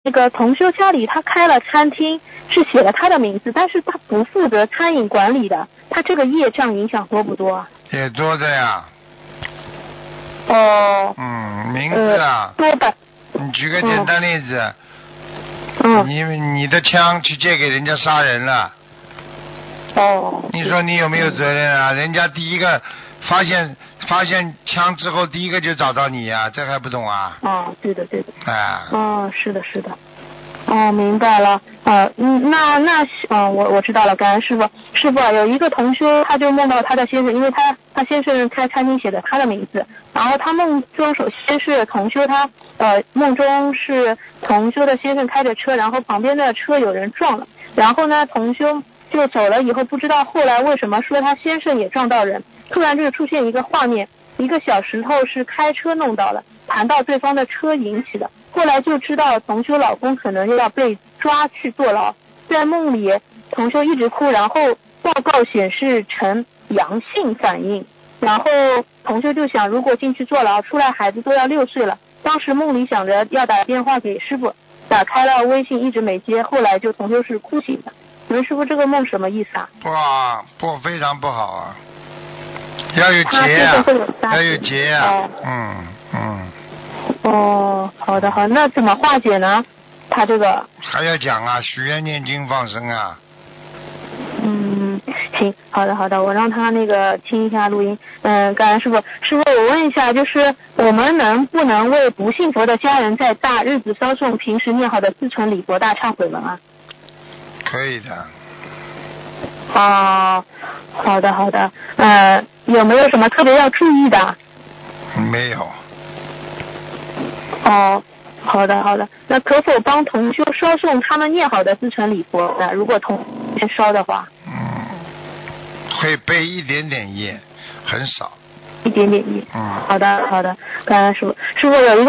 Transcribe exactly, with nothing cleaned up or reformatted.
那个同修家里他开了餐厅，是写了他的名字，但是他不负责餐饮管理的，他这个业障影响多不多啊？ 也多的呀。 哦。 嗯，名字啊。 呃、多的。 你举个简单例子。 嗯。 你你的枪去借给人家杀人了。 哦。 你说你有没有责任啊？人家第一个发现发现枪之后，第一个就找到你呀、啊，这还不懂啊？ 哦，对的对的。 啊。 哦，是的是的。哦，明白了。呃，嗯，那那嗯，我我知道了，感恩师傅。师傅啊，有一个同修，他就梦到他的先生，因为他他先生开餐厅写的他的名字，然后他梦中首先是同修他呃梦中是同修的先生开着车，然后旁边的车有人撞了，然后呢同修就走了以后，不知道后来为什么说他先生也撞到人，突然就出现一个画面，一个小石头是开车弄到了，弹到对方的车引起的。后来就知道同修老公可能要被抓去坐牢，在梦里同修一直哭，然后报告显示呈阳性反应，然后同修就想如果进去坐牢，出来孩子都要六岁了，当时梦里想着要打电话给师傅，打开了微信一直没接，后来就同修是哭醒的。请问师傅这个梦什么意思啊？ 不好啊，不非常不好啊，要有结啊，要有结啊，哦、嗯嗯。 哦，好的好的，那怎么化解呢？他这个还要讲啊，许愿念经放生啊。 嗯，行，好的好的，我让他那个听一下录音。嗯，感恩师傅，师傅我问一下，就是我们能不能为不信佛的家人在大日子烧送平时念好的自存礼佛大忏悔文啊？ 可以的。 哦，好的好的，呃，有没有什么特别要注意的？ 没有。 哦，好的好的，那可否帮同修烧送他们念好的自存礼佛呢？如果同修烧的话。 嗯，会背一点点业，很少。 一点点业。 嗯。 好的好的，感恩师傅，师傅有一个。